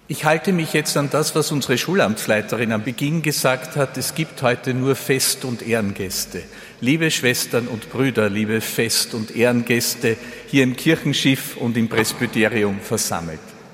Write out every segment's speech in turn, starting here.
Ich halte mich jetzt an das, was unsere Schulamtsleiterin am Beginn gesagt hat. Es gibt heute nur Fest- und Ehrengäste. Liebe Schwestern und Brüder, liebe Fest- und Ehrengäste hier im Kirchenschiff und im Presbyterium versammelt.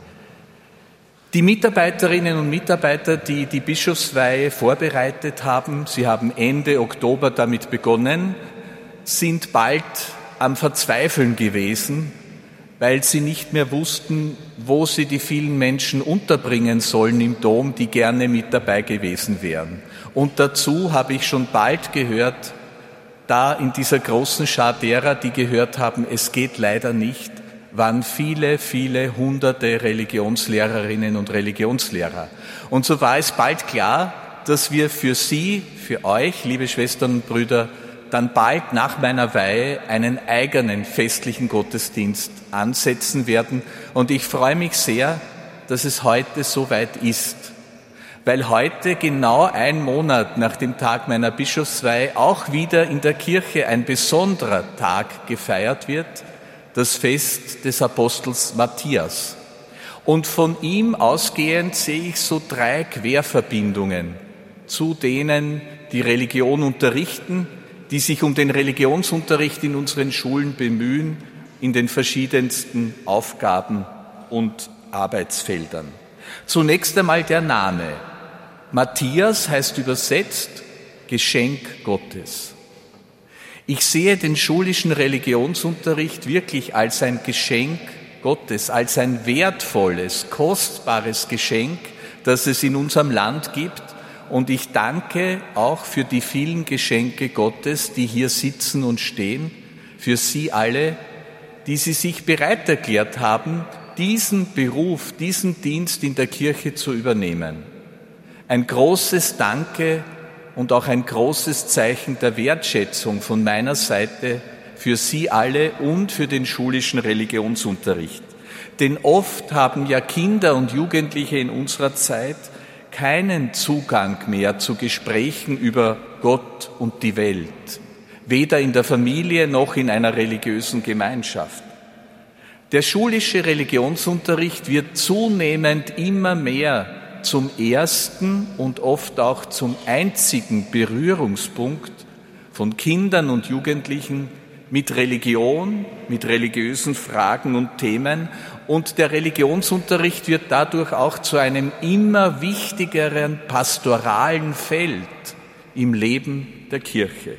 Die Mitarbeiterinnen und Mitarbeiter, die die Bischofsweihe vorbereitet haben, sie haben Ende Oktober damit begonnen, sind bald am Verzweifeln gewesen, weil sie nicht mehr wussten, wo sie die vielen Menschen unterbringen sollen im Dom, die gerne mit dabei gewesen wären. Und dazu habe ich schon bald gehört, da in dieser großen Schar derer, die gehört haben, es geht leider nicht, waren viele, viele hunderte Religionslehrerinnen und Religionslehrer. Und so war es bald klar, dass wir für Sie, für euch, liebe Schwestern und Brüder, dann bald nach meiner Weihe einen eigenen festlichen Gottesdienst ansetzen werden. Und ich freue mich sehr, dass es heute soweit ist, weil heute genau 1 Monat nach dem Tag meiner Bischofsweihe auch wieder in der Kirche ein besonderer Tag gefeiert wird, das Fest des Apostels Matthias. Und von ihm ausgehend sehe ich so 3 Querverbindungen zu denen, die Religion unterrichten, die sich um den Religionsunterricht in unseren Schulen bemühen, in den verschiedensten Aufgaben und Arbeitsfeldern. Zunächst einmal der Name. Matthias heißt übersetzt Geschenk Gottes. Ich sehe den schulischen Religionsunterricht wirklich als ein Geschenk Gottes, als ein wertvolles, kostbares Geschenk, das es in unserem Land gibt. Und ich danke auch für die vielen Geschenke Gottes, die hier sitzen und stehen, für Sie alle, die Sie sich bereit erklärt haben, diesen Beruf, diesen Dienst in der Kirche zu übernehmen. Ein großes Danke und auch ein großes Zeichen der Wertschätzung von meiner Seite für Sie alle und für den schulischen Religionsunterricht. Denn oft haben ja Kinder und Jugendliche in unserer Zeit keinen Zugang mehr zu Gesprächen über Gott und die Welt, weder in der Familie noch in einer religiösen Gemeinschaft. Der schulische Religionsunterricht wird zunehmend immer mehr zum ersten und oft auch zum einzigen Berührungspunkt von Kindern und Jugendlichen mit Religion, mit religiösen Fragen und Themen. Und der Religionsunterricht wird dadurch auch zu einem immer wichtigeren pastoralen Feld im Leben der Kirche.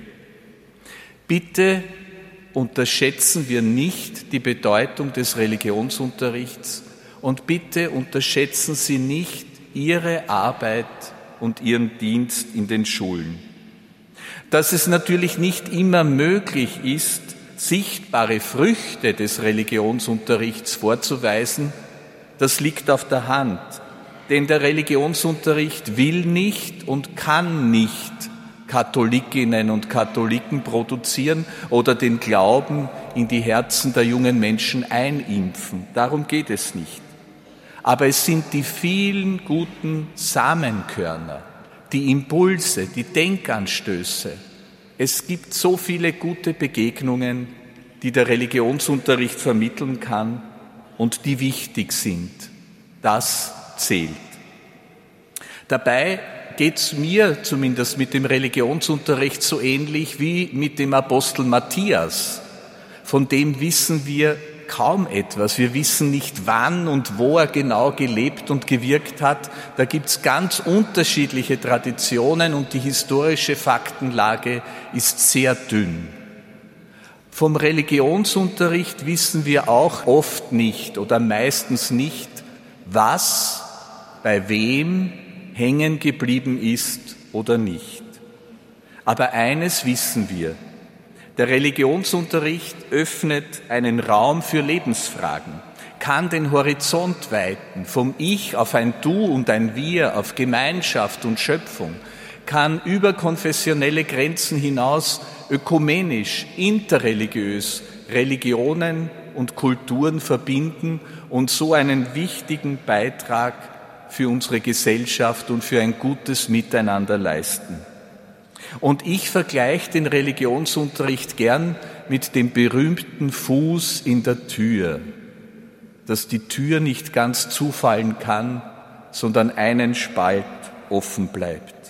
Bitte unterschätzen wir nicht die Bedeutung des Religionsunterrichts und bitte unterschätzen Sie nicht Ihre Arbeit und Ihren Dienst in den Schulen. Dass es natürlich nicht immer möglich ist, sichtbare Früchte des Religionsunterrichts vorzuweisen, das liegt auf der Hand. Denn der Religionsunterricht will nicht und kann nicht Katholikinnen und Katholiken produzieren oder den Glauben in die Herzen der jungen Menschen einimpfen. Darum geht es nicht. Aber es sind die vielen guten Samenkörner, die Impulse, die Denkanstöße. Es gibt so viele gute Begegnungen, die der Religionsunterricht vermitteln kann und die wichtig sind. Das zählt. Dabei geht es mir zumindest mit dem Religionsunterricht so ähnlich wie mit dem Apostel Matthias. Von dem wissen wir kaum etwas. Wir wissen nicht, wann und wo er genau gelebt und gewirkt hat. Da gibt es ganz unterschiedliche Traditionen und die historische Faktenlage ist sehr dünn. Vom Religionsunterricht wissen wir auch oft nicht oder meistens nicht, was bei wem hängen geblieben ist oder nicht. Aber eines wissen wir: Der Religionsunterricht öffnet einen Raum für Lebensfragen, kann den Horizont weiten, vom Ich auf ein Du und ein Wir, auf Gemeinschaft und Schöpfung, kann über konfessionelle Grenzen hinaus ökumenisch, interreligiös Religionen und Kulturen verbinden und so einen wichtigen Beitrag für unsere Gesellschaft und für ein gutes Miteinander leisten. Und ich vergleiche den Religionsunterricht gern mit dem berühmten Fuß in der Tür, dass die Tür nicht ganz zufallen kann, sondern einen Spalt offen bleibt.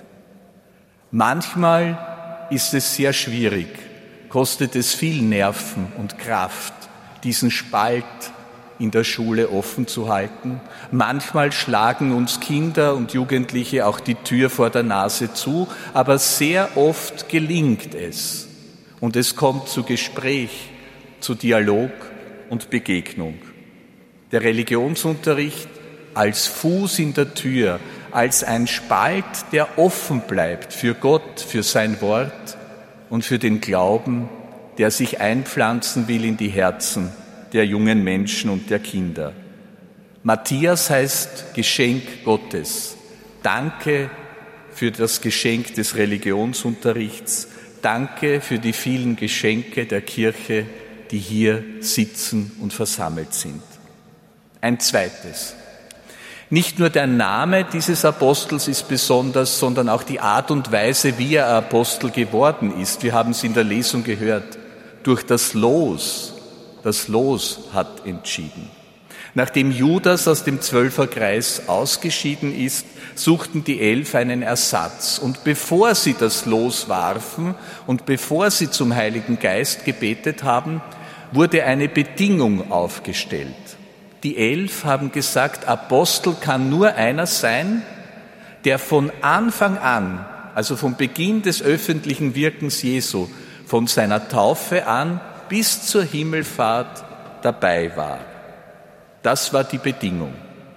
Manchmal ist es sehr schwierig, kostet es viel Nerven und Kraft, diesen Spalt in der Schule offen zu halten. Manchmal schlagen uns Kinder und Jugendliche auch die Tür vor der Nase zu, aber sehr oft gelingt es und es kommt zu Gespräch, zu Dialog und Begegnung. Der Religionsunterricht als Fuß in der Tür, als ein Spalt, der offen bleibt für Gott, für sein Wort und für den Glauben, der sich einpflanzen will in die Herzen der jungen Menschen und der Kinder. Matthias heißt Geschenk Gottes. Danke für das Geschenk des Religionsunterrichts. Danke für die vielen Geschenke der Kirche, die hier sitzen und versammelt sind. Ein zweites. Nicht nur der Name dieses Apostels ist besonders, sondern auch die Art und Weise, wie er Apostel geworden ist. Wir haben es in der Lesung gehört. Durch das Los hat entschieden. Nachdem Judas aus dem Zwölferkreis ausgeschieden ist, suchten die 11 einen Ersatz. Und bevor sie das Los warfen und bevor sie zum Heiligen Geist gebetet haben, wurde eine Bedingung aufgestellt. Die 11 haben gesagt, Apostel kann nur einer sein, der von Anfang an, also vom Beginn des öffentlichen Wirkens Jesu, von seiner Taufe an bis zur Himmelfahrt dabei war. Das war die Bedingung.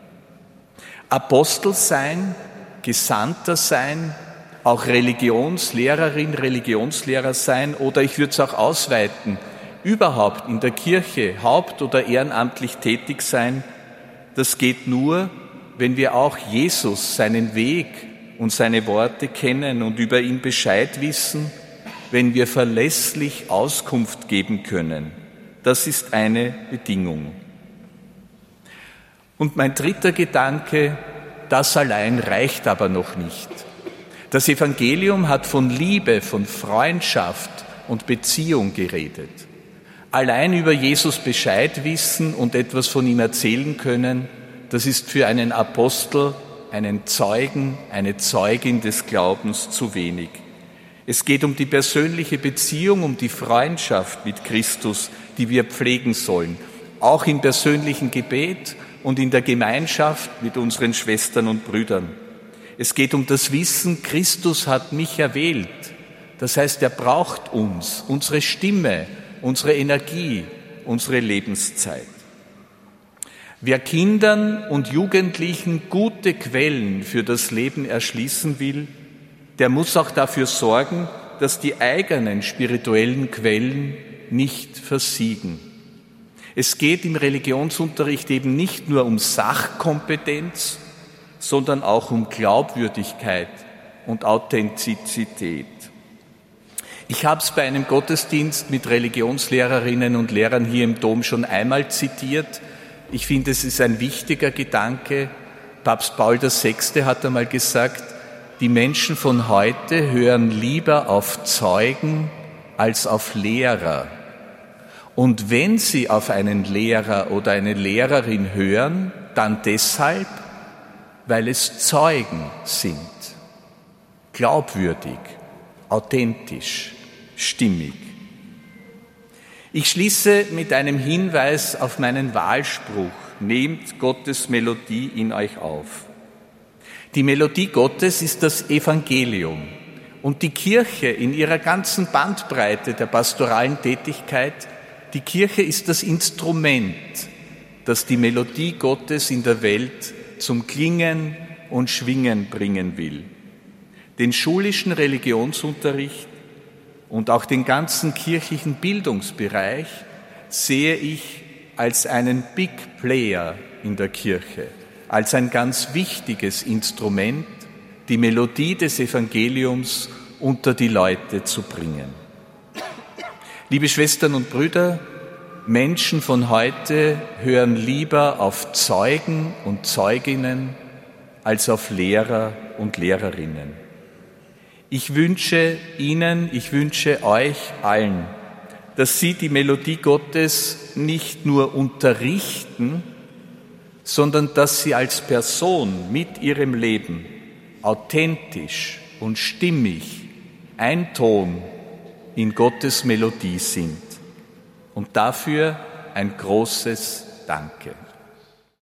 Apostel sein, Gesandter sein, auch Religionslehrerin, Religionslehrer sein oder ich würde es auch ausweiten, überhaupt in der Kirche haupt- oder ehrenamtlich tätig sein, das geht nur, wenn wir auch Jesus, seinen Weg und seine Worte kennen und über ihn Bescheid wissen, wenn wir verlässlich Auskunft geben können. Das ist eine Bedingung. Und mein dritter Gedanke, das allein reicht aber noch nicht. Das Evangelium hat von Liebe, von Freundschaft und Beziehung geredet. Allein über Jesus Bescheid wissen und etwas von ihm erzählen können, das ist für einen Apostel, einen Zeugen, eine Zeugin des Glaubens zu wenig. Es geht um die persönliche Beziehung, um die Freundschaft mit Christus, die wir pflegen sollen, auch im persönlichen Gebet und in der Gemeinschaft mit unseren Schwestern und Brüdern. Es geht um das Wissen, Christus hat mich erwählt. Das heißt, er braucht uns, unsere Stimme, unsere Energie, unsere Lebenszeit. Wer Kindern und Jugendlichen gute Quellen für das Leben erschließen will, der muss auch dafür sorgen, dass die eigenen spirituellen Quellen nicht versiegen. Es geht im Religionsunterricht eben nicht nur um Sachkompetenz, sondern auch um Glaubwürdigkeit und Authentizität. Ich habe es bei einem Gottesdienst mit Religionslehrerinnen und Lehrern hier im Dom schon einmal zitiert. Ich finde, es ist ein wichtiger Gedanke. Papst Paul VI. Hat einmal gesagt, die Menschen von heute hören lieber auf Zeugen als auf Lehrer. Und wenn sie auf einen Lehrer oder eine Lehrerin hören, dann deshalb, weil es Zeugen sind. Glaubwürdig, authentisch, stimmig. Ich schließe mit einem Hinweis auf meinen Wahlspruch: Nehmt Gottes Melodie in euch auf. Die Melodie Gottes ist das Evangelium und die Kirche in ihrer ganzen Bandbreite der pastoralen Tätigkeit, die Kirche ist das Instrument, das die Melodie Gottes in der Welt zum Klingen und Schwingen bringen will. Den schulischen Religionsunterricht und auch den ganzen kirchlichen Bildungsbereich sehe ich als einen Big Player in der Kirche, als ein ganz wichtiges Instrument, die Melodie des Evangeliums unter die Leute zu bringen. Liebe Schwestern und Brüder, Menschen von heute hören lieber auf Zeugen und Zeuginnen als auf Lehrer und Lehrerinnen. Ich wünsche Ihnen, ich wünsche euch allen, dass Sie die Melodie Gottes nicht nur unterrichten, sondern dass sie als Person mit ihrem Leben authentisch und stimmig ein Ton in Gottes Melodie sind. Und dafür ein großes Danke.